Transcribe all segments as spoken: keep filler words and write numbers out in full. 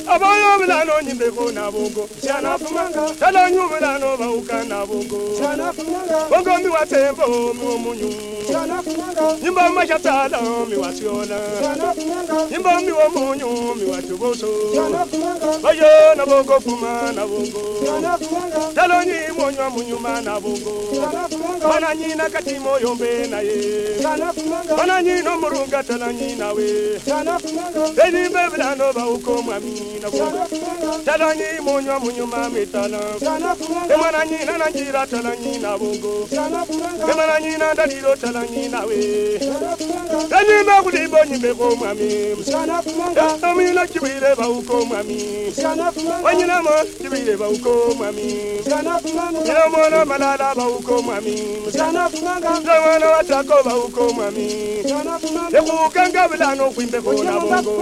Abayo bilano nyimbe ko na bongo. Jana kumanga. Tala nyu bilano ba uka na bongo. Jana kumanga. Bongo mi watembo mi omunyu. Jana kumanga. Nyimba mashatala mi wasiona. Jana kumanga. Nyimba mi omunyu mi watuboso. Jana kumanga. Bayo na bongo kuma na bongo. Jana kumanga. Tala nyi monyo munyuma na bongo. Jana kumanga. Mana nyi na katimo yombe na ye. Jana kumanga. Mana nyi no murunga tala nyi na we. Jana kumanga. Eni beblano ba uko mami na bongo. Jana kumanga. Tala nyi monyo munyuma mitala. Jana kumanga. Mana nyi na nanjira tala nyi na bongo. Jana kumanga. Mana nyi na dalilo tala nyi na we. Jana kumanga. Eni ba kudibo nyimbe ko mami. Jana kumanga. Ami na kibire ba uko mami. Jana kumanga. Wanyina mo kibire ba uko mami. Jana kumanga. Ina mona malala ba uko mami. Jana kumanga. Zamana watako ba uko mami. Jana kumanga. Eku kanga bilano kwimbe ko na bongo.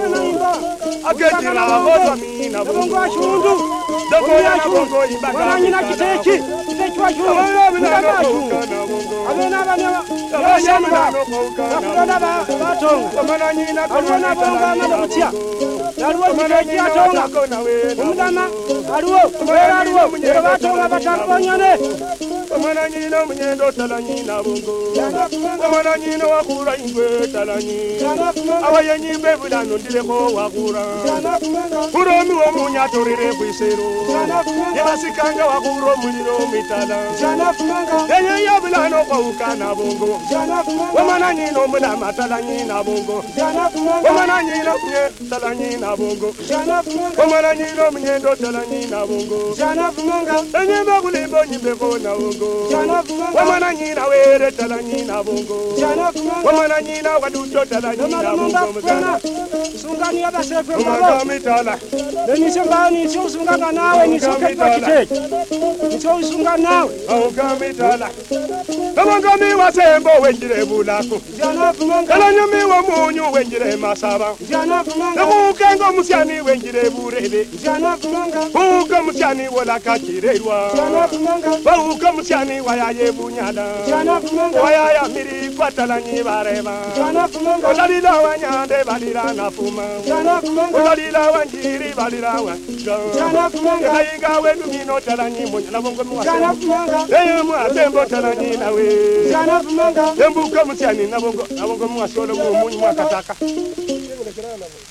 Aketira hoza mi na bongo. Bongo ashundu. Dogo ya bongo imbaga. Wana nyina kiteki. Kiteki wa shundu. Bilano ashundu. Abena bana. Abena Bakuna ba batonga. Mana nyina Alwana bonga na bakutia. Alwo kiteki atonga. Umudama. Alwo. Wera alwo. Ero batonga batalubonyane. Mana nyina munyendo tala nyina bongo. Jana kumanga. Mana nyina wakura ingwe tala nyi. Jana kumanga. Abaye nyimbe bilano ndile ko wakura. Jana kumanga. Kuromi wo munyatorire kwisero. Jana kumanga. Yabasikanga wakuro muliro mitala. Jana kumanga. Yenye ya bilano kwa ukana bongo. Jana kumanga. Wamana nyino mulama tala nyina bongo. Jana kumanga. Wamana nyino mnye tala nyina bongo. Jana kumanga. Wamana nyino mnyendo tala nyina bongo. Jana kumanga. Yenye bakulimbo nyimbe ko na bongo. Jana kumanga. Wamana nyina were tala nyina bongo. Jana kumanga. Wamana nyina waduto tala nyina Mama bongo. mungafuna. Sungani ya basefe Umanga mbabo. mitala. Denise mbao ni sio sunganga nawe ni sio kwa kiteki. Ni sio sunga nawe. Auka mitala. Wamanga mi wasembo wenjire bulako. Jana kumanga. Kala nyami wa munyu wenjire masaba. Jana kumanga. Nabukengo musyani wenjire burebe. Jana kumanga. Buka musyani wala kakirerwa. Jana kumanga. Buka musyani wayaye bunyala. Jana kumanga. Wayaya miri kwatala nyi bareba. Jana kumanga. Olalila wanyande balira nafuma. Jana kumanga. Olalila wanjiri balira wa. Jana kumanga. Kayinga wendu mino tala nyi munya na bongo mwase. Jana kumanga. Eyo mwasembo tala nyi nawe. Jana kumanga. Embuka musyani na bongo na bongo mwase olo munyu mwakataka.